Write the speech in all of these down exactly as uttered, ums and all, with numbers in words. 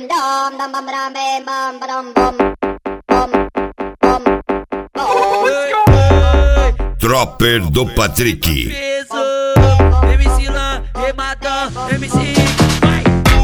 dom dom bam bam bam bam bam bam bam bam. Dropper do Patrick. Peso, M C Lan, Rematão, M C vai.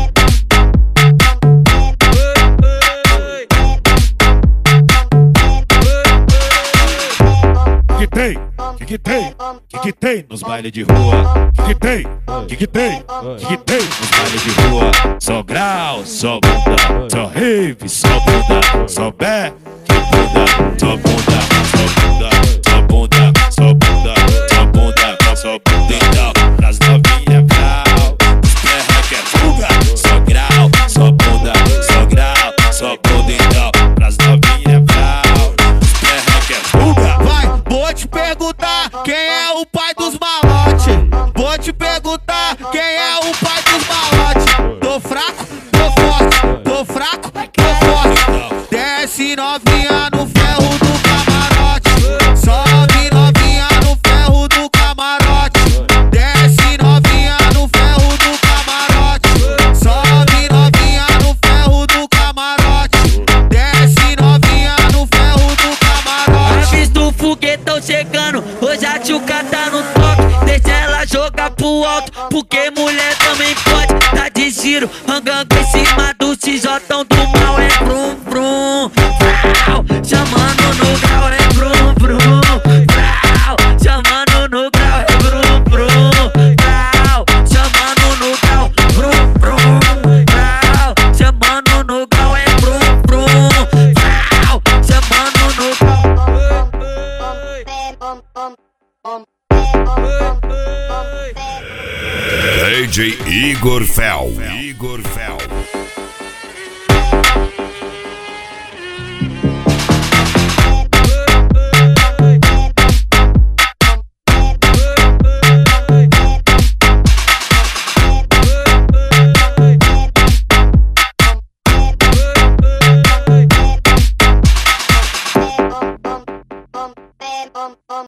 Que tem? Que que tem? Que que tem nos bailes de rua? Que que tem? Que que tem? Que que tem nos bailes de rua? Só grau, só bunda, só rave, só bunda, só back, bunda, só bunda, só bunda, só bunda, só bunda, só bunda, só bunda. Então, nas novinhas grau, os terra que é fuga. Só grau, só bunda, só grau, só bunda. Então, nas novinhas grau, os terra que é fuga. Vai, vou te perguntar quem é o pai dos malotes. Vou te perguntar quem é o pai dos malotes. Tô fraco, tô forte, tô fraco, tô forte. Desce novinha no ferro do camarote. Sobe novinha no ferro do camarote. Desce novinha no ferro do camarote. Sobe novinha no ferro do camarote. Desce novinha no ferro do camarote. Aves do foguetão chegando, hoje a tchuca tá no toque. Deixa ela jogar pro alto, porque mulher também pode. Tá de giro, rangando em cima do X J do